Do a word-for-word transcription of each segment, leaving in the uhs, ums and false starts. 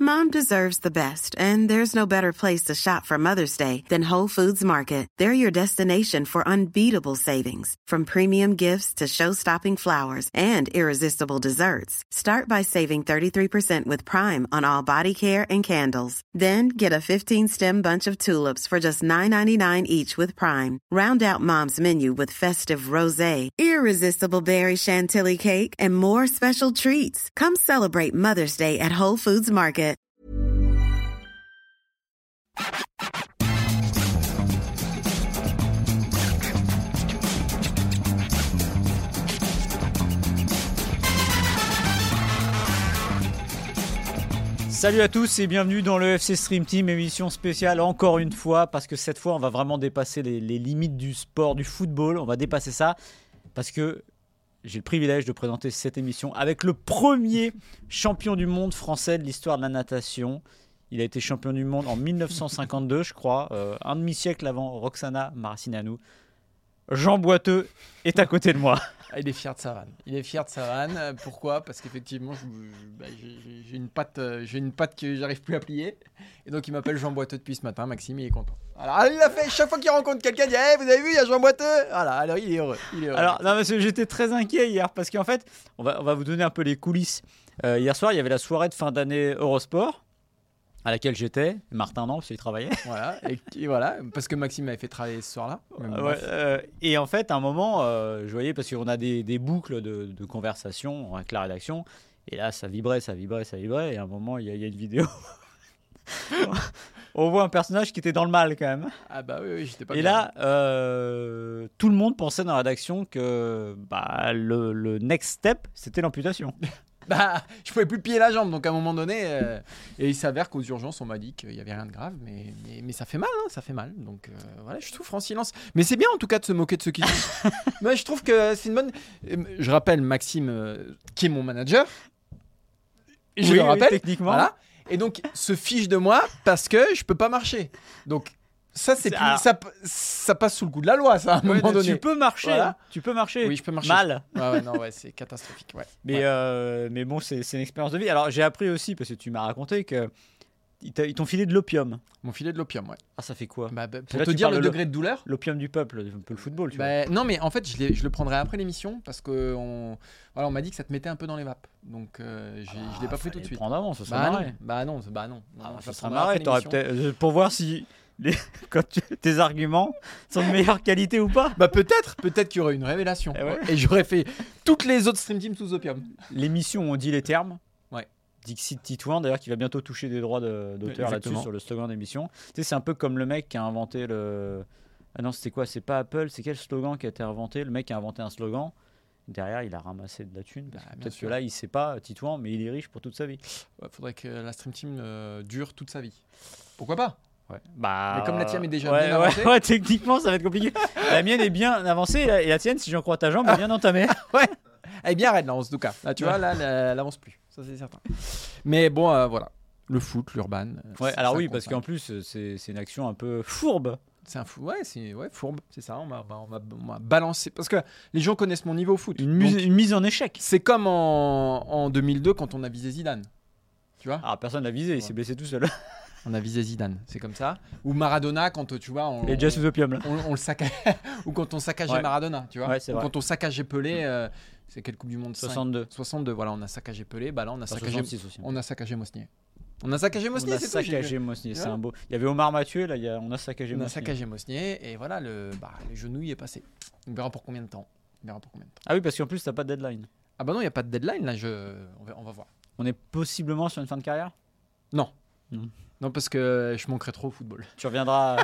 Mom deserves the best, and there's no better place to shop for Mother's Day than Whole Foods Market. They're your destination for unbeatable savings, from premium gifts to show-stopping flowers and irresistible desserts. Start by saving thirty-three percent with Prime on all body care and candles. Then get a fifteen-stem bunch of tulips for just nine ninety-nine each with Prime. Round out Mom's menu with festive rosé, irresistible berry chantilly cake, and more special treats. Come celebrate Mother's Day at Whole Foods Market. Salut à tous et bienvenue dans le F C Stream Team, émission spéciale encore une fois, parce que cette fois on va vraiment dépasser les, les limites du sport, du football, on va dépasser ça, parce que j'ai le privilège de présenter cette émission avec le premier champion du monde français de l'histoire de la natation. Il a été champion du monde en dix-neuf cent cinquante-deux, je crois, euh, un demi-siècle avant Roxana Maracineanu. Jean Boiteux est à côté de moi. Ah, il est fier de sa vanne. Il est fier de sa vanne. Pourquoi ? Parce qu'effectivement, je, bah, j'ai, j'ai, une patte, j'ai une patte que j'arrive plus à plier. Et donc, il m'appelle Jean Boiteux depuis ce matin. Maxime, il est content. Alors, il l'a fait. Chaque fois qu'il rencontre quelqu'un, il dit hey, vous avez vu, il y a Jean Boiteux. Voilà, alors il est heureux. Il est heureux. Alors, non, monsieur, j'étais très inquiet hier parce qu'en fait, on va, on va vous donner un peu les coulisses. Euh, hier soir, il y avait la soirée de fin d'année Eurosport, à laquelle j'étais, Martin non, parce qu'il travaillait. Voilà, et, et voilà, parce que Maxime m'avait fait travailler ce soir-là. Ouais, euh, et en fait, à un moment, euh, je voyais, parce qu'on a des, des boucles de, de conversation avec la rédaction, et là, ça vibrait, ça vibrait, ça vibrait, et à un moment, il y, y a une vidéo. On voit un personnage qui était dans le mal, quand même. Ah bah oui, oui j'étais pas Et bien. là, euh, tout le monde pensait dans la rédaction que bah, le, le next step, c'était l'amputation. Bah, je pouvais plus plier la jambe, donc à un moment donné, euh, et il s'avère qu'aux urgences, on m'a dit qu'il y avait rien de grave, mais, mais, mais ça fait mal, hein, ça fait mal. Donc euh, voilà, je souffre en silence. Mais c'est bien en tout cas de se moquer de ceux qui souffrent. Moi, je trouve que c'est une bonne. Je rappelle Maxime, euh, qui est mon manager. Je oui, le rappelle. Oui, techniquement. Voilà. Et donc, se fiche de moi parce que je peux pas marcher. Donc. Ça, c'est, c'est plus, ça, ça passe sous le coup de la loi, ça, à un ouais, moment donné. Tu peux marcher, voilà. tu peux marcher. Oui, je peux marcher. Mal. Ouais, ouais, non, ouais, c'est catastrophique. Ouais. Mais, ouais. Euh, mais bon, c'est, c'est une expérience de vie. Alors, j'ai appris aussi, parce que tu m'as raconté que ils t'ont filé de l'opium. Mon filet de l'opium, ouais. Ah, ça fait quoi ? bah, bah, Pour là, te dire le degré de douleur. L'opium du peuple, un peu le football, tu bah, vois. Non, mais en fait, je, je le prendrai après l'émission parce que on, voilà, on m'a dit que ça te mettait un peu dans les vapes. Donc, euh, j'ai, ah, je l'ai pas pris tout de suite. Prendre avant, ça, ça bah, marrait. Non, bah non, bah non. non, ah, non ça serait marré. T'aurais peut-être pour voir si. Les... Quand tu... tes arguments sont de meilleure qualité ou pas. Bah peut-être, peut-être qu'il y aurait une révélation. Et, ouais. Et j'aurais fait toutes les autres Stream Teams sous opium. L'émission, on dit les termes. Ouais. Dixit Titouan, d'ailleurs, qui va bientôt toucher des droits de, d'auteur ouais, là-dessus sur le slogan d'émission. Tu sais, c'est un peu comme le mec qui a inventé le. Ah non, c'était quoi ? C'est pas Apple, c'est quel slogan qui a été inventé ? Le mec qui a inventé un slogan. Derrière, il a ramassé de la thune. Bah, peut-être sûr. Que là, il sait pas, Titouan, mais il est riche pour toute sa vie. Ouais, faudrait que la Stream Team euh, dure toute sa vie. Pourquoi pas ? Ouais. Bah, mais comme la tienne est déjà ouais, bien ouais, avancée. Ouais, techniquement, ça va être compliqué. La mienne est bien avancée et la, et la tienne, si j'en crois ta jambe, est bien entamée. Ouais, elle est bien raide là, en tout cas. Là, tu ouais. vois, là, elle avance plus. Ça, c'est certain. Mais bon, euh, voilà. Le foot, l'urban. Ouais, alors oui, parce qu'en plus, c'est, c'est une action un peu fourbe. C'est un fou, ouais, c'est ouais, fourbe, c'est ça. On m'a, on m'a, on m'a balancé parce que les gens connaissent mon niveau au foot. Une, mise, une mise en échec. C'est comme en, en deux mille deux quand on a visé Zidane. Tu vois ? Alors personne l'a visé, ouais. Il s'est blessé tout seul. On a visé Zidane, c'est comme ça. Ou Maradona, quand tu vois. On, Les déjà sous opium là. On, on le saccage. Ou quand on saccageait ouais. Maradona, tu vois. Ouais, c'est Ou vrai. quand on saccageait Pelé, euh, c'est quelle Coupe du Monde ? soixante-deux. soixante-deux, voilà, on a saccagé Pelé. Bah là, on a enfin, saccagé. Aussi. On a saccagé Mosnier. On a saccagé Mosnier, c'est tout. On a saccagé Mosnier, c'est un beau. Il y avait Omar Mathieu, là, il y a... on a saccagé on Mosnier. On a saccagé Mosnier, et voilà, le, bah, le genou, il est passé. On verra pour combien de temps. On verra pour combien de temps. Ah oui, parce qu'en plus, t'as pas de deadline. Ah bah non, il n'y a pas de deadline, là, je... on, va, on va voir. On est possiblement sur une fin de carrière ? Non. Mmh. Non, parce que je manquerai trop au football. Tu reviendras,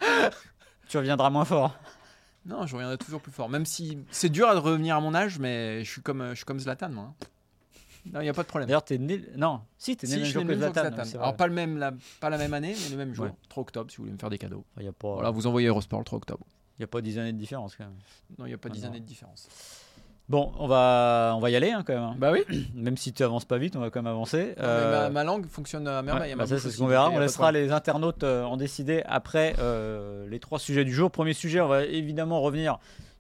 tu reviendras moins fort. Non, je reviendrai toujours plus fort. Même si c'est dur de revenir à mon âge, mais je suis comme, je suis comme Zlatan, moi. Non, il n'y a pas de problème. D'ailleurs, t'es né. Non, si, t'es né si, le même je jour né que le même Zlatan. jour que Zlatan. Alors, pas, le même, la, pas la même année, mais le même jour. Ouais. trois octobre, si vous voulez me faire des cadeaux. Il y a pas. Voilà, vous envoyez Eurosport le trois octobre. Il n'y a pas dix années de différence, quand même. Non, il n'y a pas dix non. années de différence. Bon, on va, on va y aller hein, quand même. Hein. Bah oui. Même si tu avances pas vite, on va quand même avancer. Non, euh... ma, ma langue fonctionne à merveille. Ouais, bah ça, c'est ce qu'on verra. On laissera les internautes euh, en décider après euh, les trois sujets du jour. Premier sujet, on va évidemment revenir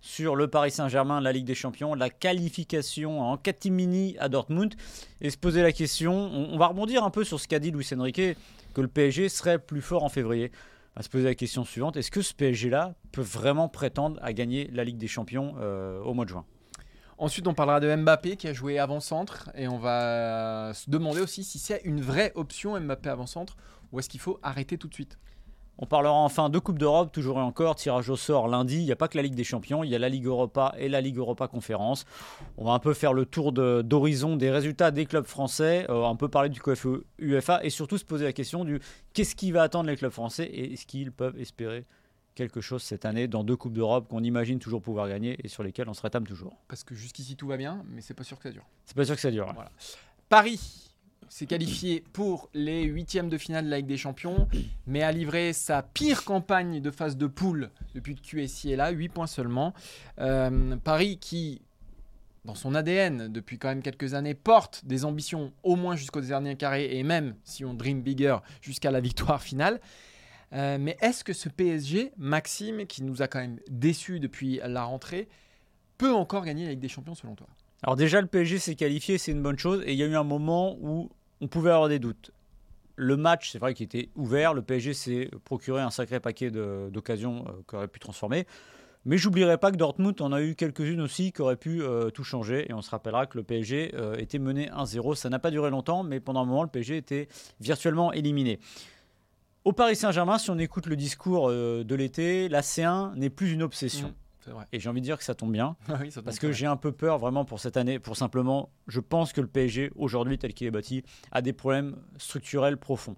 sur le Paris Saint-Germain, la Ligue des Champions, la qualification en catimini à Dortmund et se poser la question, on, on va rebondir un peu sur ce qu'a dit Luis Enrique, que le P S G serait plus fort en février. On va se poser la question suivante, est-ce que ce P S G-là peut vraiment prétendre à gagner la Ligue des Champions euh, au mois de juin ? Ensuite, on parlera de Mbappé qui a joué avant-centre et on va se demander aussi si c'est une vraie option Mbappé avant-centre ou est-ce qu'il faut arrêter tout de suite. On parlera enfin de Coupe d'Europe, toujours et encore, tirage au sort lundi. Il n'y a pas que la Ligue des Champions, il y a la Ligue Europa et la Ligue Europa Conférence. On va un peu faire le tour de, d'horizon des résultats des clubs français, euh, un peu parler du C O F U F A et surtout se poser la question du qu'est-ce qui va attendre les clubs français et est-ce qu'ils peuvent espérer quelque chose cette année dans deux Coupes d'Europe qu'on imagine toujours pouvoir gagner et sur lesquelles on se rétame toujours. Parce que jusqu'ici tout va bien, mais c'est pas sûr que ça dure. C'est pas sûr que ça dure. Ouais. Voilà. Paris s'est qualifié pour les huitièmes de finale de la Ligue des Champions, mais a livré sa pire campagne de phase de poule depuis que Q S I est là, huit points seulement. Euh, Paris qui, dans son A D N, depuis quand même quelques années, porte des ambitions au moins jusqu'au dernier carré et même, si on dream bigger, jusqu'à la victoire finale. Euh, mais est-ce que ce P S G, Maxime, qui nous a quand même déçus depuis la rentrée, peut encore gagner la Ligue des Champions selon toi ? Alors déjà, le P S G s'est qualifié, c'est une bonne chose. Et il y a eu un moment où on pouvait avoir des doutes. Le match, c'est vrai qu'il était ouvert. Le P S G s'est procuré un sacré paquet de, d'occasions euh, qui auraient pu transformer. Mais j'oublierai pas que Dortmund en a eu quelques-unes aussi qui auraient pu euh, tout changer. Et on se rappellera que le P S G euh, était mené un zéro. Ça n'a pas duré longtemps, mais pendant un moment, le P S G était virtuellement éliminé. Au Paris Saint-Germain, si on écoute le discours euh, de l'été, la C un n'est plus une obsession. Mmh. C'est vrai. Et j'ai envie de dire que ça tombe bien, oui, ça tombe parce que bien. j'ai un peu peur vraiment pour cette année, pour simplement, je pense que le P S G, aujourd'hui, tel qu'il est bâti, a des problèmes structurels profonds.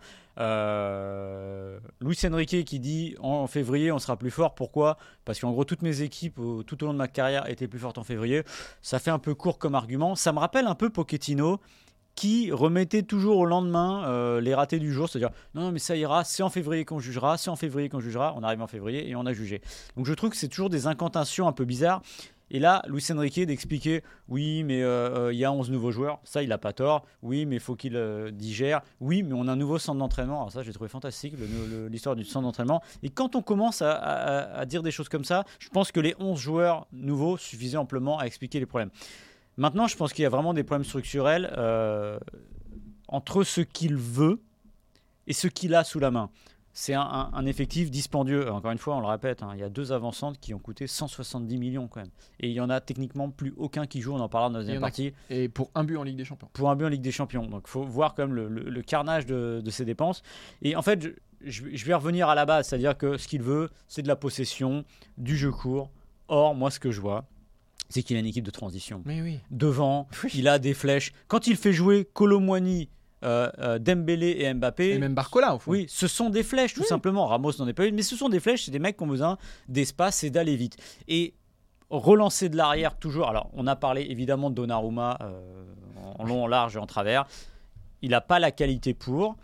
Euh, Luis Enrique qui dit en février, on sera plus fort. Pourquoi ? Parce qu'en gros, toutes mes équipes, tout au long de ma carrière, étaient plus fortes en février. Ça fait un peu court comme argument. Ça me rappelle un peu Pochettino, qui remettait toujours au lendemain euh, les ratés du jour, c'est-à-dire non, non mais ça ira, c'est en février qu'on jugera, c'est en février qu'on jugera, on arrive en février et on a jugé. Donc je trouve que c'est toujours des incantations un peu bizarres. Et là, Luis Enrique d'expliquer oui, mais il euh, euh, y a onze nouveaux joueurs, ça il n'a pas tort, oui, mais il faut qu'il euh, digère, oui, mais on a un nouveau centre d'entraînement. Alors ça, j'ai trouvé fantastique, le, le, l'histoire du centre d'entraînement. Et quand on commence à, à, à dire des choses comme ça, je pense que les onze joueurs nouveaux suffisaient amplement à expliquer les problèmes. Maintenant, je pense qu'il y a vraiment des problèmes structurels euh, entre ce qu'il veut et ce qu'il a sous la main. C'est un, un, un effectif dispendieux. Encore une fois, on le répète, hein, il y a deux avant-centres qui ont coûté cent soixante-dix millions quand même. Et il n'y en a techniquement plus aucun qui joue, on en parlera dans la deuxième partie. Et pour un but en Ligue des Champions. Pour un but en Ligue des Champions. Donc il faut voir quand même le, le, le carnage de, de ces dépenses. Et en fait, je, je vais revenir à la base, c'est-à-dire que ce qu'il veut, c'est de la possession, du jeu court. Or, moi, ce que je vois, c'est qu'il a une équipe de transition. Mais oui. Devant, oui. il a des flèches. Quand il fait jouer Kolo Muani, euh, euh, Dembélé et Mbappé... Et même Barcola, au fond. Oui, ce sont des flèches, tout oui. simplement. Ramos n'en est pas une, mais ce sont des flèches, c'est des mecs qui ont besoin d'espace et d'aller vite. Et relancer de l'arrière toujours... Alors, on a parlé évidemment de Donnarumma euh, en long, en large et en travers. Il n'a pas la qualité pour...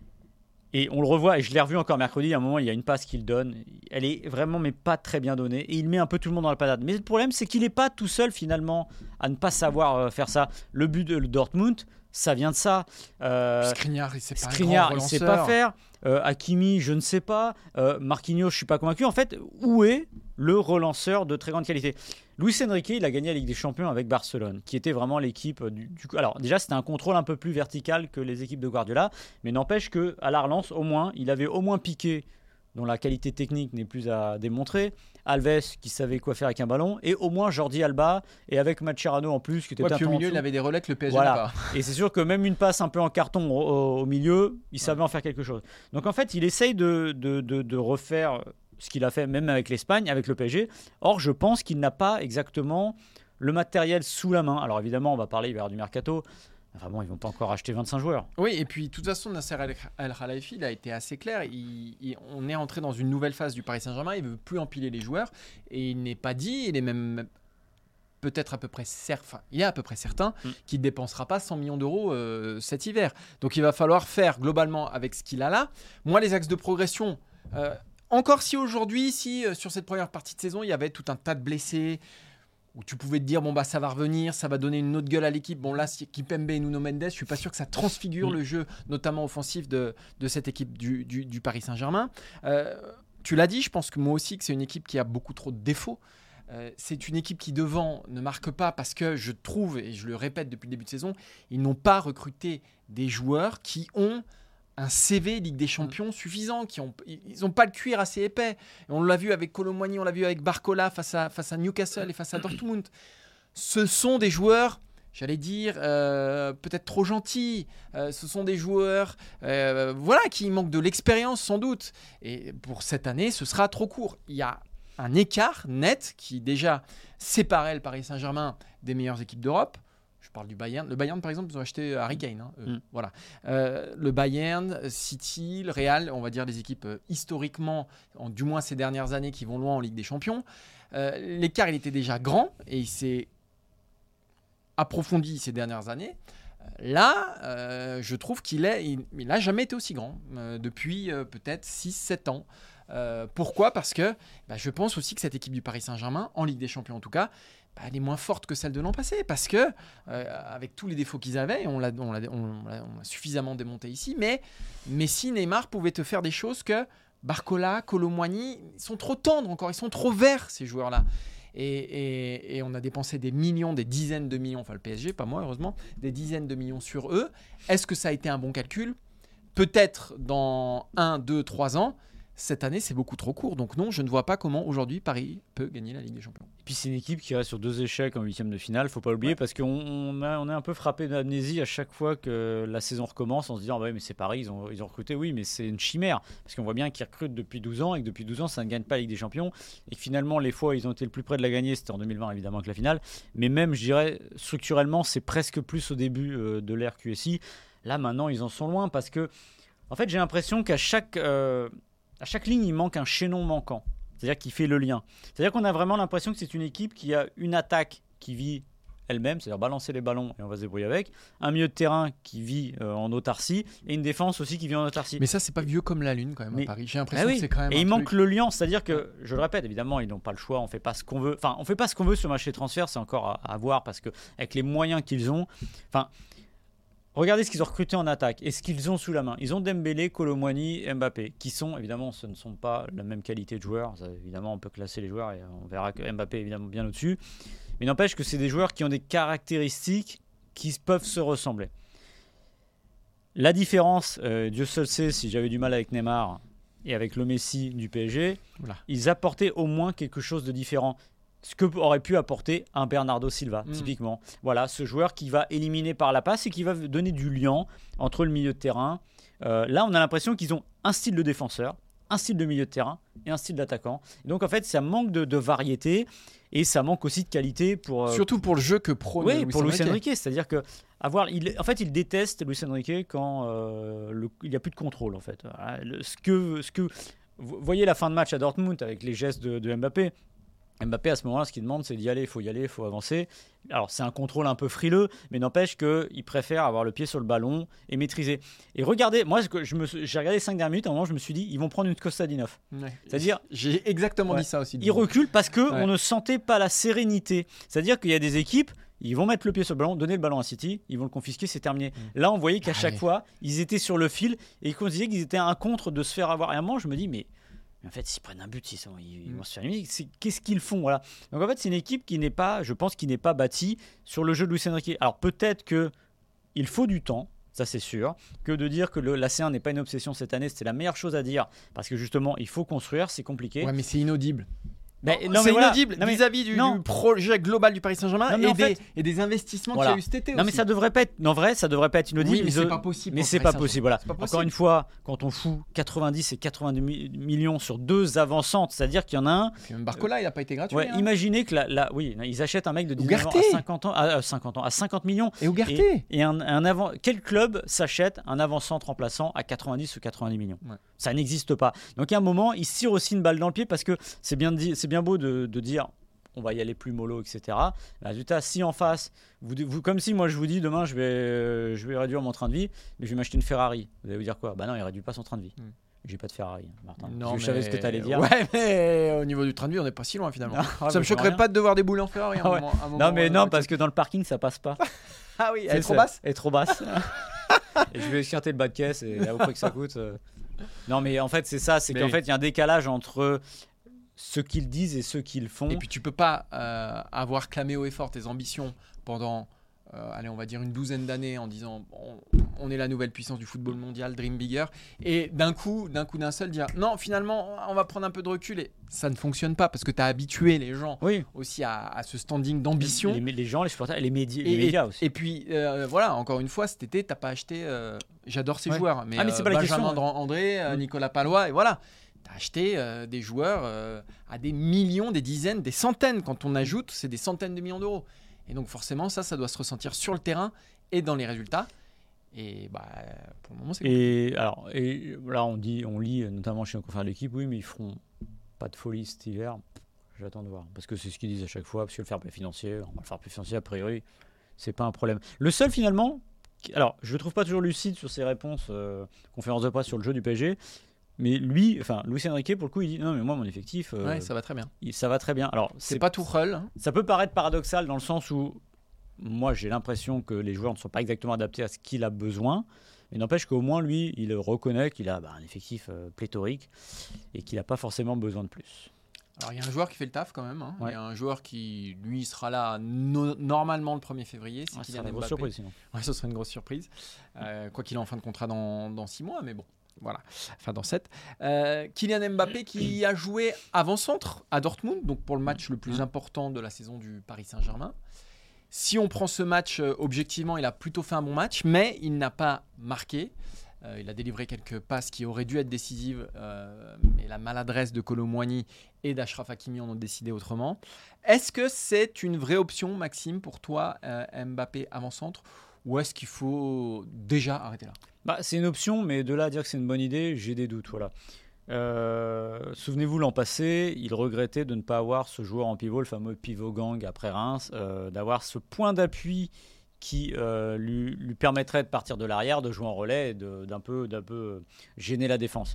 Et on le revoit, et je l'ai revu encore mercredi, à un moment, il y a une passe qu'il donne. Elle est vraiment, mais pas très bien donnée. Et il met un peu tout le monde dans la panade. Mais le problème, c'est qu'il n'est pas tout seul, finalement, à ne pas savoir faire ça. Le but de Dortmund, ça vient de ça. Euh, Skriniar, il ne sait pas Skriniar, il ne sait pas faire. Euh, Hakimi, je ne sais pas. Euh, Marquinhos, je ne suis pas convaincu. En fait, où est le relanceur de très grande qualité ? Luis Enrique, il a gagné la Ligue des Champions avec Barcelone, qui était vraiment l'équipe du, du... Alors déjà, c'était un contrôle un peu plus vertical que les équipes de Guardiola, mais n'empêche qu'à la relance, au moins, il avait au moins Piqué, dont la qualité technique n'est plus à démontrer, Alves, qui savait quoi faire avec un ballon, et au moins Jordi Alba, et avec Mascherano en plus, qui était ouais, peut-être puis au milieu, en il avait des relais que le P S G voilà. n'a pas. Et c'est sûr que même une passe un peu en carton au, au, au milieu, il savait ouais. en faire quelque chose. Donc en fait, il essaye de, de, de, de refaire... ce qu'il a fait même avec l'Espagne, avec le P S G. Or, je pense qu'il n'a pas exactement le matériel sous la main. Alors évidemment, on va parler, il va y avoir du mercato. Enfin bon, ils ne vont pas encore acheter vingt-cinq joueurs. Oui, et puis de toute façon, Nasser El-Khelaifi, il a été assez clair. Il, il, on est entré dans une nouvelle phase du Paris Saint-Germain. Il ne veut plus empiler les joueurs. Et il n'est pas dit, il est même peut-être à peu près certain, enfin, il est à peu près certain mm. qu'il ne dépensera pas cent millions d'euros euh, cet hiver. Donc il va falloir faire globalement avec ce qu'il a là. Moi, les axes de progression... Euh, Encore si aujourd'hui, si euh, sur cette première partie de saison, il y avait tout un tas de blessés, où tu pouvais te dire, bon, bah, ça va revenir, ça va donner une autre gueule à l'équipe. Bon, là, si Kimpembe et Nuno Mendes, je ne suis pas sûr que ça transfigure mmh. le jeu, notamment offensif de, de cette équipe du, du, du Paris Saint-Germain. Euh, tu l'as dit, je pense que moi aussi, que c'est une équipe qui a beaucoup trop de défauts. Euh, c'est une équipe qui devant ne marque pas parce que je trouve, et je le répète depuis le début de saison, ils n'ont pas recruté des joueurs qui ont un C V Ligue des Champions suffisant, qui ont, ils n'ont pas le cuir assez épais. Et on l'a vu avec Kolo Muani, on l'a vu avec Barcola face à, face à Newcastle et face à Dortmund. Ce sont des joueurs, j'allais dire, euh, peut-être trop gentils. Euh, ce sont des joueurs euh, voilà, qui manquent de l'expérience sans doute. Et pour cette année, ce sera trop court. Il y a un écart net qui déjà séparait le Paris Saint-Germain des meilleures équipes d'Europe. Je parle du Bayern. Le Bayern, par exemple, ils ont acheté Harry Kane. Hein, euh, mm. Voilà. Euh, le Bayern, City, le Real, on va dire les équipes euh, historiquement, en, du moins ces dernières années, qui vont loin en Ligue des Champions. Euh, l'écart, il était déjà grand et il s'est approfondi ces dernières années. Là, euh, je trouve qu'il est, il n'a jamais été aussi grand euh, depuis euh, peut-être six sept ans. Euh, pourquoi ? Parce que bah, je pense aussi que cette équipe du Paris Saint-Germain, en Ligue des Champions en tout cas, bah, elle est moins forte que celle de l'an passé. Parce que, euh, avec tous les défauts qu'ils avaient, on l'a, on, l'a, on, l'a, on l'a suffisamment démonté ici, mais Messi, Neymar pouvaient te faire des choses que Barcola, Kolo Muani, ils sont trop tendres encore, ils sont trop verts ces joueurs-là. Et, et, et on a dépensé des millions, des dizaines de millions, enfin le P S G, pas moi heureusement, des dizaines de millions sur eux. Est-ce que ça a été un bon calcul ? Peut-être dans un, deux, trois ans. Cette année, c'est beaucoup trop court. Donc non, je ne vois pas comment aujourd'hui Paris peut gagner la Ligue des Champions. Et puis c'est une équipe qui reste sur deux échecs en huitième de finale, faut pas l'oublier, ouais. Parce qu'on on a, on est un peu frappé d'amnésie à chaque fois que la saison recommence en se disant bah, mais c'est Paris, ils ont, ils ont recruté, oui, mais c'est une chimère. Parce qu'on voit bien qu'ils recrutent depuis douze ans et que depuis douze ans, ça ne gagne pas la Ligue des Champions. Et que finalement, les fois où ils ont été le plus près de la gagner, c'était en deux mille vingt évidemment que la finale. Mais même, je dirais, structurellement, c'est presque plus au début euh, de l'ère Q S I. Là, maintenant, ils en sont loin parce que, en fait, j'ai l'impression qu'à chaque. Euh, À chaque ligne, il manque un chaînon manquant, c'est-à-dire qui fait le lien. C'est-à-dire qu'on a vraiment l'impression que c'est une équipe qui a une attaque qui vit elle-même, c'est-à-dire balancer les ballons et on va se débrouiller avec, un milieu de terrain qui vit euh, en autarcie et une défense aussi qui vit en autarcie. Mais ça, c'est pas vieux comme la lune quand même. Mais, à Paris. J'ai l'impression bah oui. que c'est quand même. Et il truc... manque le lien, c'est-à-dire que, je le répète, évidemment, ils n'ont pas le choix, on fait pas ce qu'on veut. Enfin, on fait pas ce qu'on veut sur le marché des transferts, c'est encore à, à voir parce que avec les moyens qu'ils ont, enfin. Regardez ce qu'ils ont recruté en attaque et ce qu'ils ont sous la main. Ils ont Dembélé, Kolo Muani, Mbappé, qui sont, évidemment, ce ne sont pas la même qualité de joueurs. Ça, évidemment, on peut classer les joueurs et on verra que Mbappé est évidemment bien au-dessus. Mais n'empêche que c'est des joueurs qui ont des caractéristiques qui peuvent se ressembler. La différence, euh, Dieu seul sait si j'avais du mal avec Neymar et avec le Messi du P S G, voilà. Ils apportaient au moins quelque chose de différent. Ce que aurait pu apporter un Bernardo Silva, mmh. typiquement. Voilà, ce joueur qui va éliminer par la passe et qui va donner du lien entre le milieu de terrain. Euh, là, on a l'impression qu'ils ont un style de défenseur, un style de milieu de terrain et un style d'attaquant. Et donc, en fait, ça manque de, de variété et ça manque aussi de qualité pour... Euh, Surtout pour le jeu que prône oui, Luis pour Luis Enrique. Enrique. C'est-à-dire que avoir, il, en fait, il déteste Luis Enrique quand euh, le, il n'y a plus de contrôle, en fait. Voilà, le, ce que, ce que, vous voyez la fin de match à Dortmund avec les gestes de, de Mbappé. Mbappé, à ce moment-là, ce qu'il demande, c'est d'y aller, il faut y aller, il faut avancer. Alors, c'est un contrôle un peu frileux, mais n'empêche qu'il préfère avoir le pied sur le ballon et maîtriser. Et regardez, moi, je me, j'ai regardé les cinq dernières minutes, à un moment, je me suis dit, ils vont prendre une Kostadinov. Ouais. C'est-à-dire... J'ai exactement ouais, dit ça aussi. Ils reculent parce qu'on ouais. ne sentait pas la sérénité. C'est-à-dire qu'il y a des équipes, ils vont mettre le pied sur le ballon, donner le ballon à City, ils vont le confisquer, c'est terminé. Mmh. Là, on voyait qu'à chaque ouais. fois, ils étaient sur le fil et ils disaient qu'ils étaient un contre de se faire avoir. Et à un moment, je me dis, mais... En fait, s'ils prennent un but, ils, sont, ils, ils vont se faire éliminer. C'est, qu'est-ce qu'ils font voilà. Donc en fait, c'est une équipe qui n'est pas, je pense, qui n'est pas bâtie sur le jeu de Luis Enrique. Alors peut-être qu'il faut du temps, ça c'est sûr, que de dire que le, la C un n'est pas une obsession cette année, c'est la meilleure chose à dire, parce que justement, il faut construire, c'est compliqué. Ouais, mais c'est inaudible. Mais, non, non, c'est mais voilà. inaudible non, mais, vis-à-vis du, du projet global du Paris Saint-Germain non, et, fait, des, et des investissements voilà. qu'il y a eu cet été non, aussi. mais ça devrait pas être. En vrai, ça devrait pas être inaudible. Oui, mais c'est pas possible. Mais c'est pas possible. Voilà. C'est pas possible. Encore une fois, quand on fout quatre-vingt-dix et quatre-vingt-deux millions sur deux avancantes, c'est-à-dire qu'il y en a un. Puis même Barcola, euh, il a pas été gratuit. Ouais, hein. Imaginez que la, la, oui, ils achètent un mec de dix-neuf ans à cinquante ans, à cinquante ans, à cinquante millions. Et Ugarte. Et, et un, un avant. Quel club s'achète un avant-centre remplaçant à quatre-vingt-dix ou quatre-vingt-dix millions? Ouais. Ça n'existe pas. Donc à un moment, ils se tirent aussi une balle dans le pied parce que c'est bien, dit, c'est bien beau de, de dire. On va y aller plus mollo, et cetera. Résultat, si en face, vous, vous, comme si moi je vous dis demain je vais, euh, je vais réduire mon train de vie, mais je vais m'acheter une Ferrari. Vous allez vous dire quoi? Bah non, il réduit pas son train de vie. Mm. J'ai pas de Ferrari, Martin. Non, mais... Je savais ce que tu allais dire. Ouais, mais au niveau du train de vie, on n'est pas si loin finalement. Ah, ça me choquerait rien. Pas de devoir débouler en Ferrari. Ah ouais. moment, un moment, non, mais euh, non, parce que dans le parking, ça passe pas. Ah oui, elle est, est trop basse. Elle est trop basse. Et je vais esquinter le bas de caisse et à peu près que ça coûte. Euh... Non, mais en fait, c'est ça, c'est mais... qu'en fait, il y a un décalage entre ce qu'ils disent et ce qu'ils font. Et puis tu peux pas euh, avoir clamé haut et fort tes ambitions pendant, euh, allez, on va dire une douzaine d'années en disant on, on est la nouvelle puissance du football mondial, dream bigger, et d'un coup, d'un coup d'un seul dire non, finalement, on va prendre un peu de recul, et ça ne fonctionne pas parce que tu as habitué les gens Oui. aussi à, à ce standing d'ambition. Les, les gens, les supporters, et les, médi- Et, les médias aussi. Et puis euh, voilà, encore une fois, cet été, t'as pas acheté. Euh, j'adore ces Ouais. joueurs, mais, Ah, mais c'est euh, pas la Benjamin question, Dra- André, euh, Mm. Nicolas Palois, et voilà. T'as acheté euh, des joueurs euh, à des millions, des dizaines, des centaines. Quand on ajoute, c'est des centaines de millions d'euros. Et donc forcément, ça, ça doit se ressentir sur le terrain et dans les résultats. Et bah, pour le moment, c'est compliqué. Et alors, et là, on dit, on lit notamment chez un confrère de l'équipe, oui, mais ils feront pas de folie cet hiver. J'attends de voir, parce que c'est ce qu'ils disent à chaque fois, parce que le fair play financier, on va le fair play financier a priori, c'est pas un problème. Le seul finalement, qui- alors je le trouve pas toujours lucide sur ses réponses, euh, conférence de presse sur le jeu du P S G, mais lui, enfin Luis Enrique pour le coup, il dit non mais moi mon effectif, euh, Ouais, ça va très bien. il- ça va très bien. Alors C'est, c'est pas tout Tuchel. Hein. Ça peut paraître paradoxal dans le sens où moi j'ai l'impression que les joueurs ne sont pas exactement adaptés à ce qu'il a besoin, mais n'empêche qu'au moins lui il reconnaît qu'il a bah, un effectif euh, pléthorique et qu'il n'a pas forcément besoin de plus. Alors il y a un joueur qui fait le taf quand même. Hein. Ouais. Il y a un joueur qui, lui, sera là no- normalement le premier février. C'est Ouais, ça Kylian sera une grosse Mbappé. surprise sinon. Ouais, ce serait une grosse surprise. Euh, quoi qu'il est en fin de contrat dans, dans six mois, mais bon, voilà. Enfin, dans sept. Euh, Kylian Mbappé qui a joué avant-centre à Dortmund, donc pour le match le plus important de la saison du Paris Saint-Germain. Si on prend ce match, euh, objectivement, il a plutôt fait un bon match, mais il n'a pas marqué. Euh, il a délivré quelques passes qui auraient dû être décisives, euh, mais la maladresse de Kolo Muani et d'Achraf Hakimi en ont décidé autrement. Est-ce que c'est une vraie option, Maxime, pour toi, euh, Mbappé avant-centre, ou est-ce qu'il faut déjà arrêter là ? Bah, c'est une option, mais de là à dire que c'est une bonne idée, j'ai des doutes. Voilà. Euh, souvenez-vous, l'an passé, il regrettait de ne pas avoir ce joueur en pivot, le fameux pivot gang après Reims, euh, d'avoir ce point d'appui qui euh, lui, lui permettrait de partir de l'arrière, de jouer en relais et de, d'un, peu, d'un peu gêner la défense.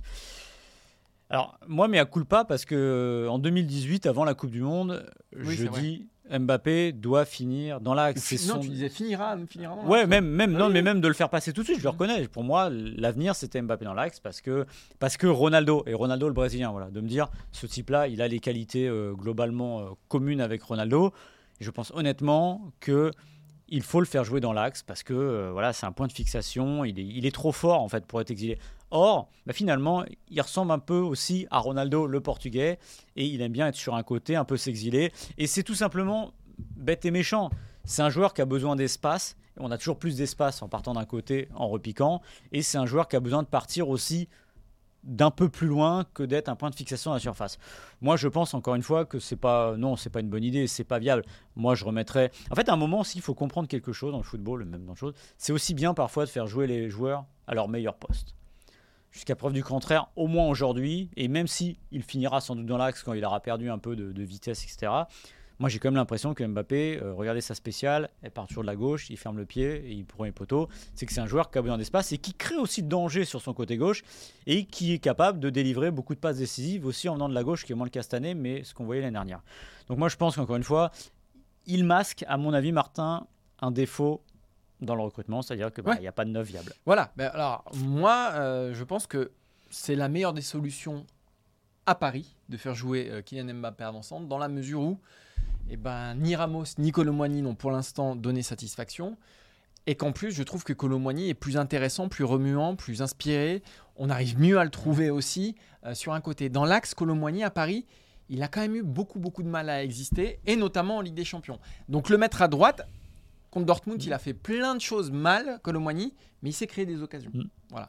Alors, moi, mais à culpa, parce qu'en deux mille dix-huit, avant la Coupe du Monde, Oui, je c'est dis Mbappé doit finir dans l'axe. C'est Non, son... tu disais finira, finira dans Ouais, l'axe. même, même, non, Oui. mais même de le faire passer tout de suite, je le reconnais. Pour moi, l'avenir, c'était Mbappé dans l'axe parce que, parce que Ronaldo, et Ronaldo le Brésilien, voilà, de me dire, ce type-là, il a les qualités euh, globalement euh, communes avec Ronaldo. Et je pense honnêtement que il faut le faire jouer dans l'axe parce que euh, voilà, c'est un point de fixation. Il est, il est trop fort en fait pour être exilé. Or, bah, finalement, il ressemble un peu aussi à Ronaldo, le Portugais, et il aime bien être sur un côté, un peu s'exiler. Et c'est tout simplement bête et méchant. C'est un joueur qui a besoin d'espace. On a toujours plus d'espace en partant d'un côté, en repiquant. Et c'est un joueur qui a besoin de partir aussi d'un peu plus loin que d'être un point de fixation à la surface. Moi, je pense encore une fois que c'est pas, non, c'est pas une bonne idée, c'est pas viable. Moi, je remettrais. En fait, à un moment aussi, il faut comprendre quelque chose dans le football, même dans le chose. C'est aussi bien parfois de faire jouer les joueurs à leur meilleur poste. Jusqu'à preuve du contraire, au moins aujourd'hui, et même si il finira sans doute dans l'axe quand il aura perdu un peu de, de vitesse, et cetera. Moi, j'ai quand même l'impression que Mbappé, euh, regardez sa spéciale, elle part toujours de la gauche, il ferme le pied et il prend les poteaux. C'est que c'est un joueur qui a besoin d'espace et qui crée aussi de danger sur son côté gauche et qui est capable de délivrer beaucoup de passes décisives aussi en venant de la gauche, qui est moins le cas cette année, mais ce qu'on voyait l'année dernière. Donc moi, je pense qu'encore une fois, il masque, à mon avis, Martin, un défaut dans le recrutement, c'est-à-dire qu'il bah, n'y Ouais. a pas de neuf viable. Voilà. Ben alors, moi, euh, je pense que c'est la meilleure des solutions à Paris de faire jouer euh, Kylian Mbappé avant-centre, dans la mesure où eh ben, ni Ramos ni Kolo Muani n'ont pour l'instant donné satisfaction. Et qu'en plus, je trouve que Kolo Muani est plus intéressant, plus remuant, plus inspiré. On arrive mieux à le trouver aussi euh, sur un côté. Dans l'axe, Kolo Muani à Paris, il a quand même eu beaucoup, beaucoup de mal à exister, et notamment en Ligue des Champions. Donc le mettre à droite, contre Dortmund, il a fait plein de choses mal, Kolo Muani, mais il s'est créé des occasions. Mm. Voilà.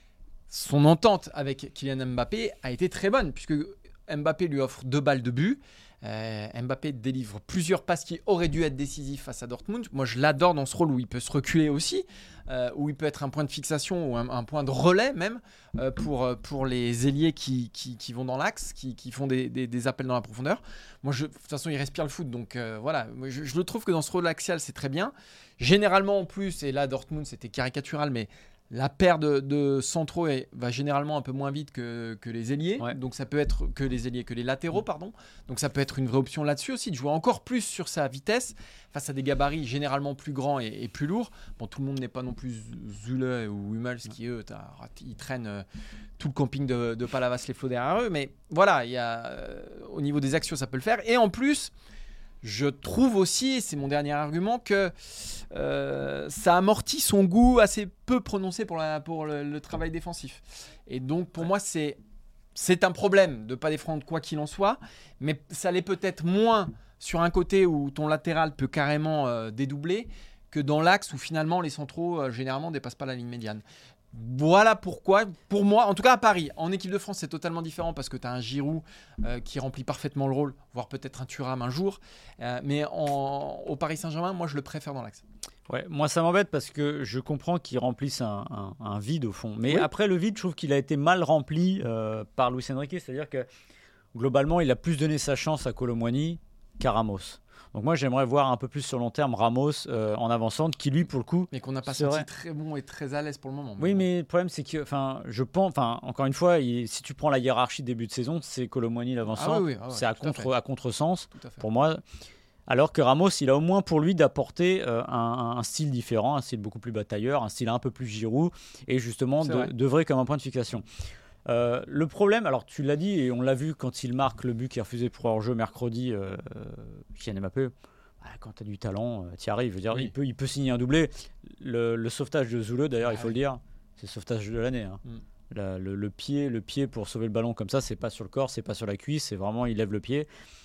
Son entente avec Kylian Mbappé a été très bonne, puisque Mbappé lui offre deux balles de but. Euh, Mbappé délivre plusieurs passes qui auraient dû être décisives face à Dortmund. Moi, je l'adore dans ce rôle où il peut se reculer aussi, euh, où il peut être un point de fixation ou un, un point de relais même euh, pour, pour les ailiers qui, qui, qui vont dans l'axe, qui, qui font des, des, des appels dans la profondeur. Moi, je, de toute façon, il respire le foot, donc euh, voilà. Je, je le trouve que dans ce rôle axial, c'est très bien. Généralement, en plus, et là, Dortmund, c'était caricatural, mais La paire de, de centraux est, va généralement un peu moins vite que, que les ailiers, Ouais. donc ça peut être que les ailiers, que les latéraux, pardon. Donc ça peut être une vraie option là-dessus aussi, de jouer encore plus sur sa vitesse face à des gabarits généralement plus grands et, et plus lourds. Bon, tout le monde n'est pas non plus Zule ou Hummels qui eux, t'as- ils traînent euh, tout le camping de, de Palavas-les-Flots derrière eux, mais voilà, il y a, euh, au niveau des actions, ça peut le faire. Et en plus, je trouve aussi, et c'est mon dernier argument, que euh, ça amortit son goût assez peu prononcé pour, la, pour le, le travail défensif. Et donc, pour moi, c'est, c'est un problème de ne pas défendre quoi qu'il en soit, mais ça l'est peut-être moins sur un côté où ton latéral peut carrément euh, dédoubler que dans l'axe où finalement les centraux euh, généralement ne dépassent pas la ligne médiane. Voilà pourquoi, pour moi, en tout cas à Paris, en équipe de France, c'est totalement différent parce que tu as un Giroud euh, qui remplit parfaitement le rôle, voire peut-être un Thuram un jour. Euh, mais en, au Paris Saint-Germain, moi, je le préfère dans l'axe. Ouais, moi, ça m'embête parce que je comprends qu'il remplisse un, un- un vide au fond. Mais Oui. après, le vide, je trouve qu'il a été mal rempli euh, par Luis Enrique. C'est-à-dire que globalement, il a plus donné sa chance à Kolo Muani qu'à Ramos. Donc moi, j'aimerais voir un peu plus sur long terme Ramos euh, en avançante, qui lui, pour le coup, Mais qu'on n'a pas C'est senti vrai. très bon et très à l'aise pour le moment. oui, mais le problème, c'est que, enfin, je pense, enfin, encore une fois, il- si tu prends la hiérarchie de début de saison, c'est Kolo Muani l'avancement. Ah oui, oui, ah ouais, c'est à tout à contre, à contresens Tout à fait. pour moi. Alors que Ramos, il a au moins pour lui d'apporter euh, un, un style différent, un style beaucoup plus batailleur, un style un peu plus Giroud, et justement C'est de, vrai. d'œuvrer comme un point de fixation. Euh, le problème, alors tu l'as dit, et on l'a vu quand il marque le but qui est refusé pour hors-jeu mercredi, euh, euh, Kylian Mbappé, bah, quand tu as du talent, euh, tu y arrives. Je veux dire, Oui. il, peut, il peut signer un doublé. Le, le sauvetage de Zule, d'ailleurs, Ah il faut oui. le dire, c'est le sauvetage de l'année. hein. Mm. La- le, le pied, le pied pour sauver le ballon comme ça, c'est pas sur le corps, c'est pas sur la cuisse, c'est vraiment il lève le pied.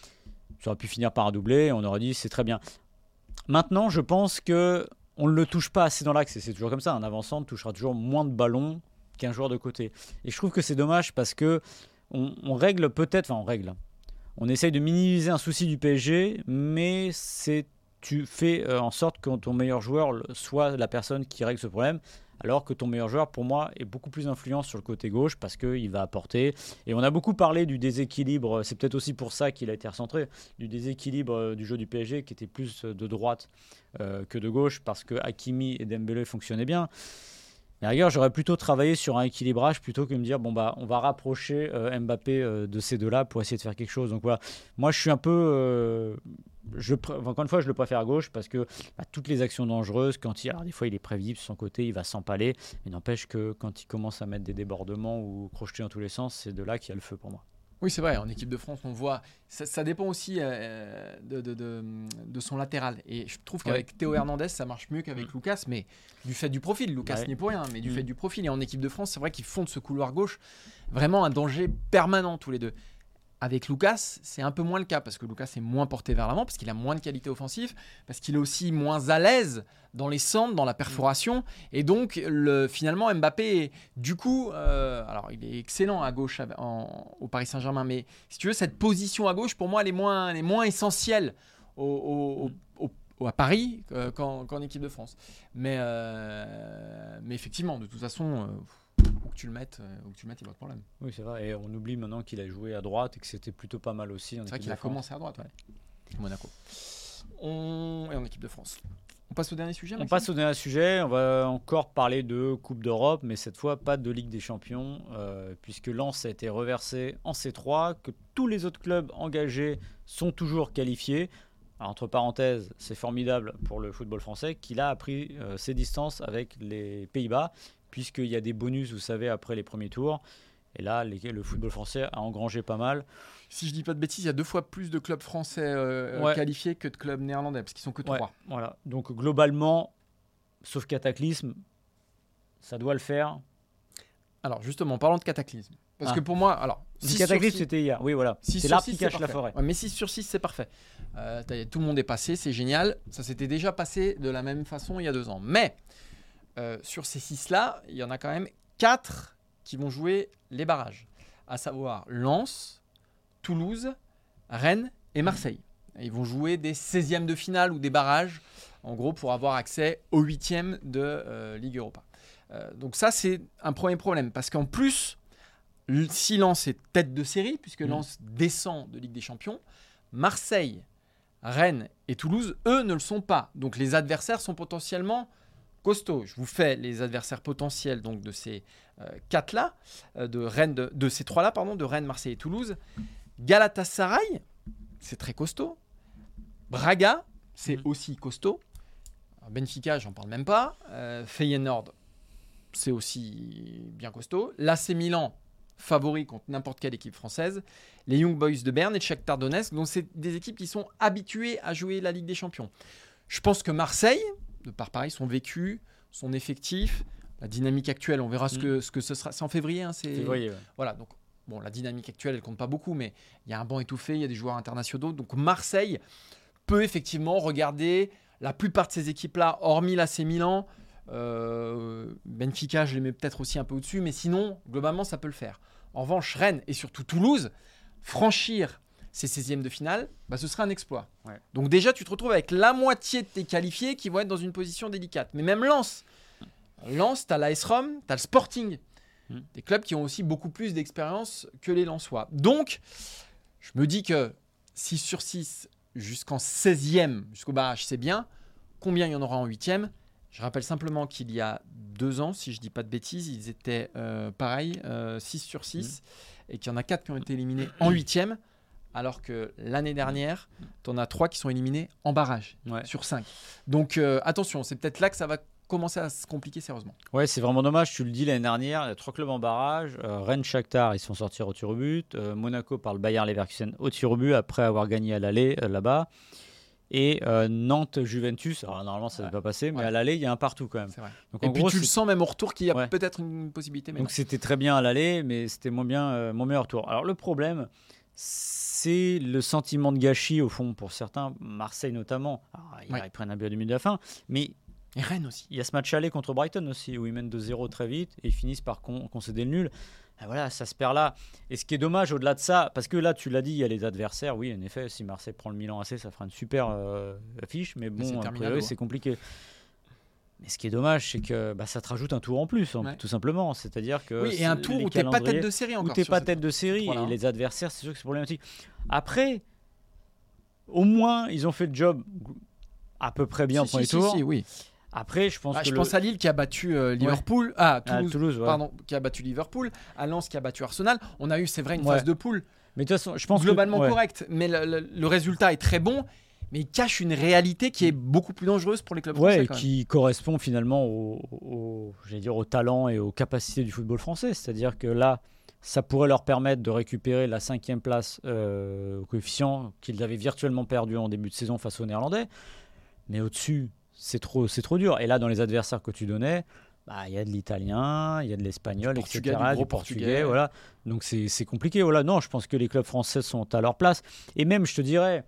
Ça aurait pu finir par un doublé, on aurait dit c'est très bien. Maintenant, je pense que on ne le touche pas assez dans l'axe, et c'est toujours comme ça. Un avançant touchera toujours moins de ballons qu'un joueur de côté. Et je trouve que c'est dommage parce que on, on règle peut-être, enfin on règle. On essaye de minimiser un souci du P S G, mais c'est tu fais euh, en sorte que ton meilleur joueur le- soit la personne qui règle ce problème, alors que ton meilleur joueur, pour moi, est beaucoup plus influent sur le côté gauche parce qu'il va apporter. Et on a beaucoup parlé du déséquilibre, c'est peut-être aussi pour ça qu'il a été recentré, du déséquilibre euh, du jeu du P S G qui était plus euh, de droite euh, que de gauche parce que Hakimi et Dembélé fonctionnaient bien. Mais à la rigueur, j'aurais plutôt travaillé sur un équilibrage plutôt que de me dire bon bah on va rapprocher euh, Mbappé euh, de ces deux-là pour essayer de faire quelque chose. Donc voilà, moi je suis un peu, euh, je pr- enfin, encore une fois je le préfère à gauche parce que bah, toutes les actions dangereuses, quand il, alors des fois il est prévisible sur son côté, il va s'empaler, mais n'empêche que quand il commence à mettre des débordements ou crocheter dans tous les sens, c'est de là qu'il y a le feu pour moi. Oui, c'est vrai, en équipe de France, on voit. Ça, ça dépend aussi euh, de, de, de, de son latéral. Et je trouve qu'avec Théo Hernandez, ça marche mieux qu'avec Lucas, mais du fait du profil. Lucas Ouais. n'y est pour rien, mais du Mm. fait du profil. Et en équipe de France, c'est vrai qu'ils font de ce couloir gauche vraiment un danger permanent, tous les deux. Avec Lucas, c'est un peu moins le cas, parce que Lucas est moins porté vers l'avant, parce qu'il a moins de qualité offensive, parce qu'il est aussi moins à l'aise dans les centres, dans la perforation. Et donc, le, finalement, Mbappé, du coup, euh, alors il est excellent à gauche à- en- au Paris Saint-Germain, mais si tu veux, cette position à gauche, pour moi, elle est moins, elle est moins essentielle au, au- au- au- à Paris euh, qu'en, qu'en équipe de France. Mais, euh, mais effectivement, de toute façon, euh, où que tu le mettes, euh, où que tu le mettes, il n'y a pas de problème. Oui c'est vrai, et on oublie maintenant qu'il a joué à droite et que c'était plutôt pas mal aussi. En C'est vrai équipe qu'il de a France. commencé à droite, ouais. Monaco. On... Et en équipe de France. On passe au dernier sujet, On Maxime passe au dernier sujet, on va encore parler de Coupe d'Europe, mais cette fois pas de Ligue des Champions, euh, puisque Lens a été reversé en C trois, que tous les autres clubs engagés sont toujours qualifiés. Alors, entre parenthèses, c'est formidable pour le football français, qu'il a pris euh, ses distances avec les Pays-Bas, puisqu'il y a des bonus, vous savez, après les premiers tours. Et là, les- le football français a engrangé pas mal. Si je dis pas de bêtises, il y a deux fois plus de clubs français euh, Ouais. qualifiés que de clubs néerlandais, parce qu'ils sont que Ouais, trois. voilà. Donc globalement, sauf cataclysme, ça doit le faire. Alors justement, parlons de cataclysme. Parce Ah. que pour moi, alors... Le six cataclysme, sur six- c'était hier. Oui, voilà. six C'est sur l'arbre six, qui cache la parfait. forêt. Ouais, mais six sur six, c'est parfait. Euh, t'as- tout le monde est passé, c'est génial. Ça s'était déjà passé de la même façon il y a deux ans. Mais euh, sur ces six-là, il y en a quand même quatre qui vont jouer les barrages. À savoir Lens, Toulouse, Rennes et Marseille. Ils vont jouer des seizièmes de finale ou des barrages, en gros, pour avoir accès aux huitièmes de euh, Ligue Europa. Euh, donc ça, c'est un premier problème. Parce qu'en plus, l- si Lens est tête de série, puisque Mmh. Lens descend de Ligue des Champions, Marseille, Rennes et Toulouse, eux, ne le sont pas. Donc les adversaires sont potentiellement costaud. Je vous fais les adversaires potentiels donc, de ces euh, quatre-là, euh, de, Rennes, de, de ces trois-là, pardon, de Rennes, Marseille et Toulouse. Galatasaray, c'est très costaud. Braga, c'est mmh. aussi costaud. Benfica, j'en parle même pas. Euh, Feyenoord, c'est aussi bien costaud. L'A C Milan, favori contre n'importe quelle équipe française. Les Young Boys de Berne et de Shakhtar Donetsk. Donc, c'est des équipes qui sont habituées à jouer la Ligue des Champions. Je pense que Marseille, de par pareil, son vécu, son effectif, la dynamique actuelle, on verra ce que, ce que ce sera. C'est en février, hein, c'est... février, ouais. Voilà, donc bon, la dynamique actuelle, elle compte pas beaucoup, mais il y a un banc étouffé, il y a des joueurs internationaux. Donc Marseille peut effectivement regarder la plupart de ces équipes-là, hormis l'A C Milan. Euh, Benfica, je les mets peut-être aussi un peu au-dessus, mais sinon, globalement, ça peut le faire. En revanche, Rennes et surtout Toulouse, franchir ces seizièmes de finale, bah, ce serait un exploit. Ouais. Donc déjà, tu te retrouves avec la moitié de tes qualifiés qui vont être dans une position délicate. Mais même Lens, Lens, tu as l'A S Rome, tu as le Sporting. Mmh. Des clubs qui ont aussi beaucoup plus d'expérience que les Lensois. Donc, je me dis que six sur six jusqu'en seizième, jusqu'au barrage, c'est bien. Combien il y en aura en huitième ? Je rappelle simplement qu'il y a deux ans, si je ne dis pas de bêtises, ils étaient euh, pareil, euh, six sur six, mmh. et qu'il y en a quatre qui ont été éliminés en huitième, alors que l'année dernière, tu en as trois qui sont éliminés en barrage, ouais. sur cinq. Donc euh, attention, c'est peut-être là que ça va commencer à se compliquer sérieusement. Ouais, c'est vraiment dommage, tu le dis l'année dernière, il y a trois clubs en barrage, euh, Rennes, Shakhtar, ils se sont sortis au tir au but, euh, Monaco par le Bayer Leverkusen au tir au but, après avoir gagné à l'aller euh, là-bas. Et euh, Nantes, Juventus, alors normalement ça ne ouais. va pas passer, mais ouais. à l'aller, il y a un partout quand même. C'est vrai. Donc, et en puis gros, tu c'est... le sens même au retour qu'il y a ouais. peut-être une possibilité. Mais Donc non. c'était très bien à l'aller, mais c'était moins bien, euh, mon meilleur tour. Alors le problème, c'est le sentiment de gâchis au fond pour certains, Marseille notamment. Alors, ils, ouais. ils prennent un but à deux minutes de la fin, mais et Rennes aussi. Il y a ce match aller contre Brighton aussi, où ils mènent deux zéro très vite et ils finissent par con- concéder le nul. Et voilà, ça se perd là. Et ce qui est dommage au-delà de ça, parce que là, tu l'as dit, il y a les adversaires. Oui, en effet, si Marseille prend le Milan A C, ça fera une super euh, affiche. Mais bon, a priori, c'est compliqué. Mais ce qui est dommage, c'est que bah, ça te rajoute un tour en plus, hein, ouais. tout simplement. C'est-à-dire que oui, et un tour où tu n'es pas tête de série encore. Où tu n'es pas tête de série. Et les adversaires, c'est sûr que c'est problématique. Après, au moins, ils ont fait le job à peu près bien si, au premier si, tour. Si, si, oui. Après, je pense ah, que je le... pense à Lille qui a battu euh, Liverpool, ouais. ah Toulouse, ah, Toulouse ouais. pardon, qui a battu Liverpool, à Lens qui a battu Arsenal. On a eu, c'est vrai, une ouais. phase de poule. Mais de toute façon, je pense globalement que... ouais. correcte, mais le, le, le résultat est très bon. Mais il cache une réalité qui est beaucoup plus dangereuse pour les clubs ouais, français. Ouais, qui correspond finalement au, au, j'allais dire, au talent et aux capacités du football français. C'est-à-dire que là, ça pourrait leur permettre de récupérer la cinquième place euh, au coefficient qu'ils avaient virtuellement perdu en début de saison face aux Néerlandais. Mais au-dessus, c'est trop, c'est trop dur. Et là, dans les adversaires que tu donnais, bah, y a de l'italien, il y a de l'espagnol, et cetera. Du, du portugais, portugais, voilà. Donc c'est, c'est compliqué. Voilà. Non, je pense que les clubs français sont à leur place. Et même, je te dirais,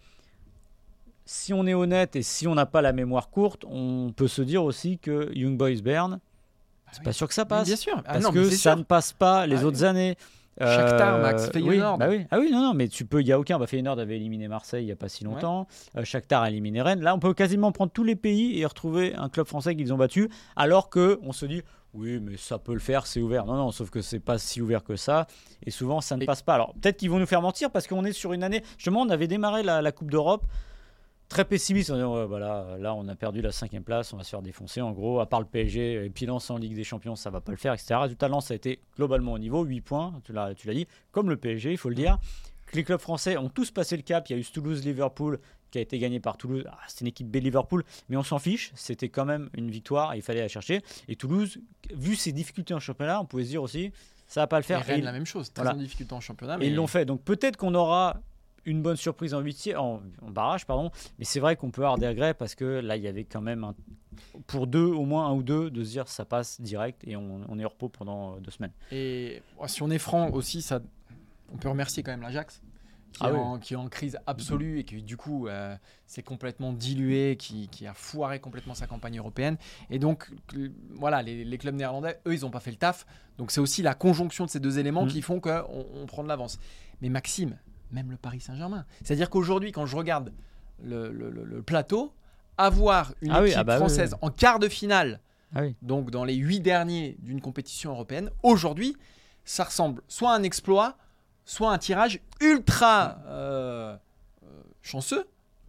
si on est honnête et si on n'a pas la mémoire courte, on peut se dire aussi que Young Boys Berne, c'est ah, pas oui. sûr que ça passe. Mais bien sûr. Ah, parce non, que ça sûr. ne passe pas les ah, autres oui. années. Shakhtar, euh, Max, Feyenoord. Oui, bah oui. Ah oui, non, non, mais tu peux, il y a aucun. Bah, Feyenoord avait éliminé Marseille il y a pas si longtemps. Ouais. Euh, Shakhtar a éliminé Rennes. Là, on peut quasiment prendre tous les pays et retrouver un club français qu'ils ont battu, alors que on se dit, oui, mais ça peut le faire, c'est ouvert. Non, non, sauf que c'est pas si ouvert que ça. Et souvent, ça ne et... passe pas. Alors peut-être qu'ils vont nous faire mentir parce qu'on est sur une année. Justement, on avait démarré la, la Coupe d'Europe. Très pessimiste, en disant ouais, voilà, là on a perdu la cinquième place, on va se faire défoncer en gros, à part le P S G, et puis Lens en Ligue des Champions, ça va pas le faire, et cetera. Résultat, Lens a été globalement au niveau, huit points, tu l'as, tu l'as dit, comme le P S G, il faut le dire. Les clubs français ont tous passé le cap, il y a eu Toulouse-Liverpool qui a été gagné par Toulouse, ah, c'est une équipe B Liverpool, mais on s'en fiche, c'était quand même une victoire, et il fallait la chercher. Et Toulouse, vu ses difficultés en championnat, on pouvait se dire aussi, ça va pas le faire. Et Rennes, la même chose, très voilà. en difficulté en championnat. Mais... Et ils l'ont fait, donc peut-être qu'on aura une bonne surprise en, huitième, en, en barrage, pardon. Mais c'est vrai qu'on peut avoir des regrets parce que là, il y avait quand même, un, pour deux, au moins un ou deux, de se dire ça passe direct et on, on est au repos pendant deux semaines. Et si on est franc aussi, ça, on peut remercier quand même l'Ajax qui, ah est, oui. en, qui est en crise absolue et qui du coup euh, s'est complètement dilué, qui, qui a foiré complètement sa campagne européenne. Et donc, voilà, les, les clubs néerlandais, eux, ils n'ont pas fait le taf. Donc c'est aussi la conjonction de ces deux éléments mmh. qui font qu'on on prend de l'avance. Mais Maxime, même le Paris Saint-Germain. C'est-à-dire qu'aujourd'hui, quand je regarde le, le, le, le plateau, avoir une ah équipe oui, ah bah française oui, oui. en quart de finale, ah oui. donc dans les huit derniers d'une compétition européenne, aujourd'hui, ça ressemble soit à un exploit, soit à un tirage ultra euh, euh, chanceux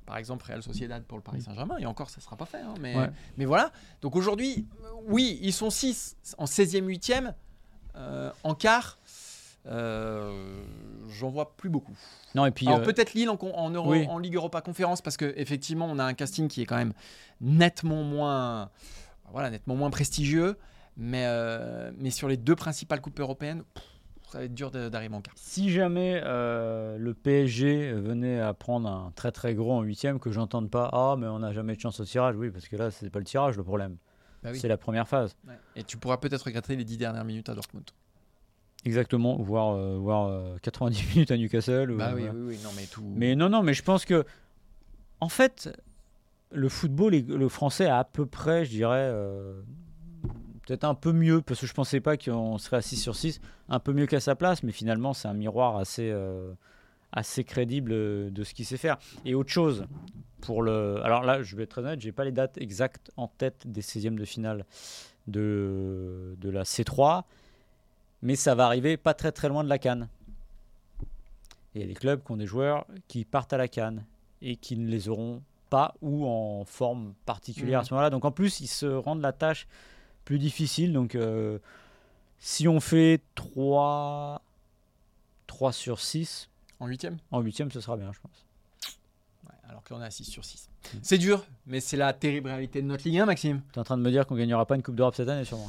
par exemple Real Sociedad pour le Paris Saint-Germain, et encore ça ne sera pas fait. Hein, mais, Ouais. mais voilà. Donc aujourd'hui, oui, ils sont six en seizième, huitième, euh, en quart. Euh, j'en vois plus beaucoup. Non, et puis, Alors euh, peut-être Lille en, en, Euro, oui. en Ligue Europa Conférence, parce qu'effectivement on a un casting qui est quand même nettement moins, voilà, nettement moins prestigieux, mais, euh, mais sur les deux principales coupes européennes, pff, ça va être dur de, d'arriver en quart. si jamais euh, le P S G venait à prendre un très très gros en huitième, que j'entende pas, ah mais on n'a jamais de chance au tirage, oui, parce que là c'est pas le tirage le problème, Bah oui. c'est la première phase. Ouais. Et tu pourras peut-être regretter les dix dernières minutes à Dortmund. Exactement, voire, euh, voire euh, quatre-vingt-dix minutes à Newcastle. Ou, Bah oui, voilà. oui, oui, non mais tout. Mais non, non, mais je pense que, en fait, le football, et le français a à peu près, je dirais, euh, peut-être un peu mieux, parce que je pensais pas qu'on serait à six sur six, un peu mieux qu'à sa place, mais finalement, c'est un miroir assez, euh, assez crédible de ce qu'il sait faire. Et autre chose, pour le. Alors là, je vais être très honnête, j'ai pas les dates exactes en tête des seizièmes de finale de, de la C trois, mais ça va arriver pas très très loin de la CAN. Et il y a des clubs qui ont des joueurs qui partent à la CAN et qui ne les auront pas ou en forme particulière Mmh. à ce moment-là. Donc en plus, ils se rendent la tâche plus difficile. Donc euh, si on fait trois, trois sur six, En huitième. en huitième, ce sera bien, je pense. Ouais, alors que là on est à six sur six. C'est dur, mais c'est la terrible réalité de notre Ligue un, Maxime. Tu es en train de me dire qu'on ne gagnera pas une Coupe d'Europe cette année, sûrement.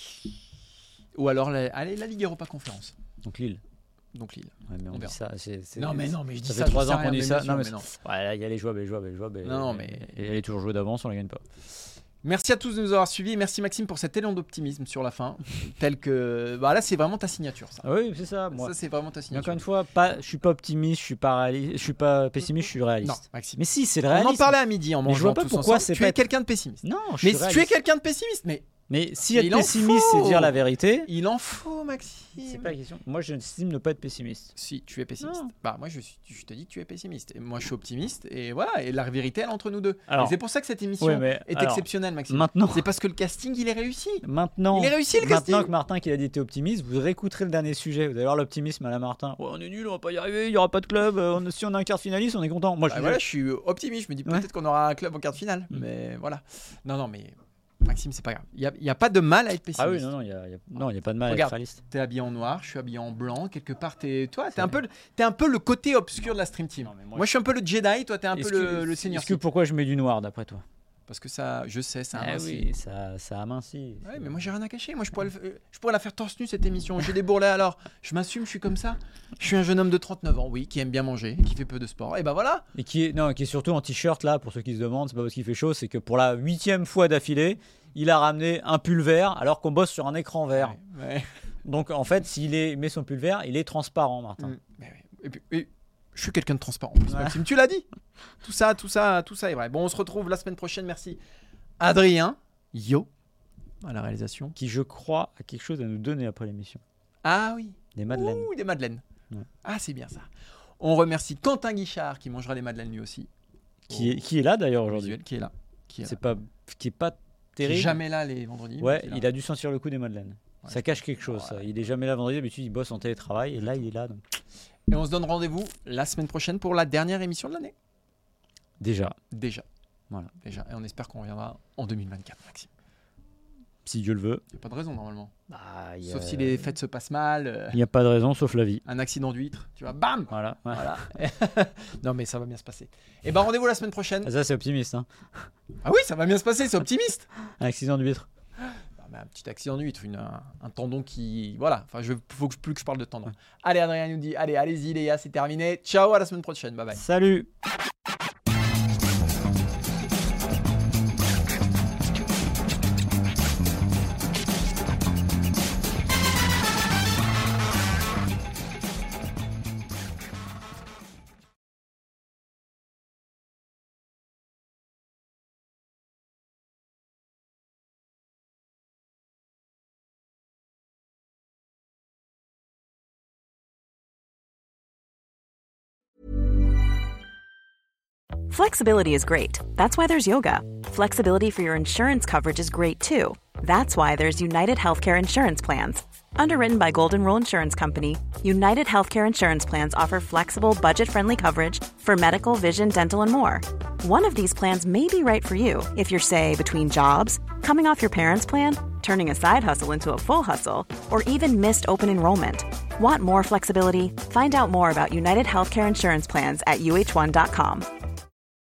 Ou alors la, allez, la Ligue Europa Conférence. Donc Lille. Donc Lille. Ouais, mais on, On dit verra. ça. c'est- c'est- Non mais non, mais je dis ça ça. fait j'en trois sais ans rien, qu'on dit mais ça. bien sûr, Non, mais mais non. Ouais, là, il y a les jouables, les jouables, les jouables. Non, non, mais- Et elle est toujours jouée d'avance, on la gagne pas. Merci à tous de nous avoir suivis. Merci Maxime pour cet élan d'optimisme sur la fin. Tel que. Bah là, c'est vraiment ta signature, ça. Ah oui, c'est ça. Moi. Ça, c'est vraiment ta Mais signature. encore une fois, pas, je suis pas optimiste, je suis pas réaliste, je suis pas pessimiste, je suis réaliste. Non, Maxime. Mais si, c'est le On réalisme. en parlait à midi en Mais je mangeant vois pas tous pourquoi ensemble. c'est Tu pas es être- quelqu'un de pessimiste. Non, je Mais suis si tu es réaliste. quelqu'un de pessimiste, mais Mais si Mais être il en pessimiste, faut. c'est dire la vérité. il en faut, Maxime. C'est pas la question. Moi, j'estime ne pas être pessimiste. Si tu es pessimiste. Non. Bah moi je, suis, je te dis que tu es pessimiste. Et moi je suis optimiste. Et voilà. Et la vérité elle est entre nous deux. Alors- et c'est pour ça que cette émission Ouais, mais est alors, exceptionnelle, Maxime. Maintenant, C'est parce que le casting il est réussi. maintenant, Il est réussi, le casting. maintenant que Martin qui a dit était optimiste, vous réécouterez le dernier sujet. Vous allez voir l'optimisme à la Martin. Ouais, on est nul, on va pas y arriver, il y aura pas de club. euh, on- si on a un quart de finaliste, on est content. Moi, je Bah suis voilà, je suis optimiste. Je me dis Ouais. peut-être qu'on aura un club en quart de finale. Mm. Mais voilà. Non, non, mais Maxime, c'est pas grave. Il n'y a, a pas de mal à être pessimiste. Ah oui, non, non, il y a, il y a- non, il y a pas de mal à Regarde. être réaliste. T'es habillé en noir, je suis habillé en blanc. Quelque part, t'es, toi, t'es un peu, le- t'es un peu le côté obscur de la Stream Team. Non, mais moi, moi, je suis un peu le Jedi, toi, t'es un Est-ce peu que- le, le Seigneur. Est-ce que Sith. pourquoi je mets du noir d'après toi? Parce que ça, je sais, ça Ah amincit. oui, ça, ça amincit. Ouais, mais moi j'ai rien à cacher. Moi je pourrais, le f- euh, je pourrais la faire torse nu cette émission. J'ai des bourrelets alors. Je m'assume, je suis comme ça. Je suis un jeune homme de trente-neuf ans, oui, qui aime bien manger, qui fait peu de sport. Et ben voilà. Et qui est, non, qui est surtout en t-shirt là, pour ceux qui se demandent, c'est pas parce qu'il fait chaud, c'est que pour la huitième fois d'affilée, il a ramené un pull vert alors qu'on bosse sur un écran vert. Ouais, ouais. Donc en fait, s'il est, met son pull vert, il est transparent, Martin. Mm. Mais ouais. Et puis, et je suis quelqu'un de transparent. en plus, Ouais. Maxime, tu l'as dit. Tout ça, tout ça, tout ça est vrai. Bon, on se retrouve la semaine prochaine. Merci, Adrien. Yo, à la réalisation. Qui, je crois, a quelque chose à nous donner après l'émission. Ah oui. Des madeleines. Ouh, des madeleines. Ouais. Ah, c'est bien ça. On remercie Quentin Guichard qui mangera les madeleines lui aussi. Qui, est, qui est là d'ailleurs Au aujourd'hui. visuel, qui est là. Qui est, là. C'est pas, qui est pas Qui est terrible. jamais là les vendredis. Ouais, mais qui est là. il a dû sentir le coup des madeleines. Ouais. Ça cache quelque chose. Ouais. Ça. Il est jamais là vendredi, d'habitude il bosse en télétravail et là il est là. Donc. Et on se donne rendez-vous la semaine prochaine pour la dernière émission de l'année. Déjà, Déjà. Voilà. Déjà. Et on espère qu'on reviendra en deux mille vingt-quatre, Maxime. si Dieu le veut. Il n'y a pas de raison normalement. Bah, il y a- Sauf si les fêtes se passent mal, euh, Il n'y a pas de raison sauf la vie. un accident d'huître, tu vois, bam. Voilà. ouais. Voilà. Non mais ça va bien se passer. Et ben rendez-vous la semaine prochaine. Ça c'est optimiste. Hein. Ah oui, ça va bien se passer, c'est optimiste. Un accident d'huître. Non, mais un petit accident d'huître, une, un, un tendon qui, voilà. Enfin, je faut que, plus que je parle de tendon. Allez, Adrien nous dit, allez, allez-y les gars, c'est terminé. Ciao, à la semaine prochaine. Bye bye. Salut. Flexibility is great. That's why there's yoga. Flexibility for your insurance coverage is great too. That's why there's United Healthcare Insurance Plans. Underwritten by Golden Rule Insurance Company, United Healthcare Insurance Plans offer flexible, budget-friendly coverage for medical, vision, dental, and more. One of these plans may be right for you if you're, say, between jobs, coming off your parents' plan, turning a side hustle into a full hustle, or even missed open enrollment. Want more flexibility? Find out more about United Healthcare Insurance Plans at U H one dot com.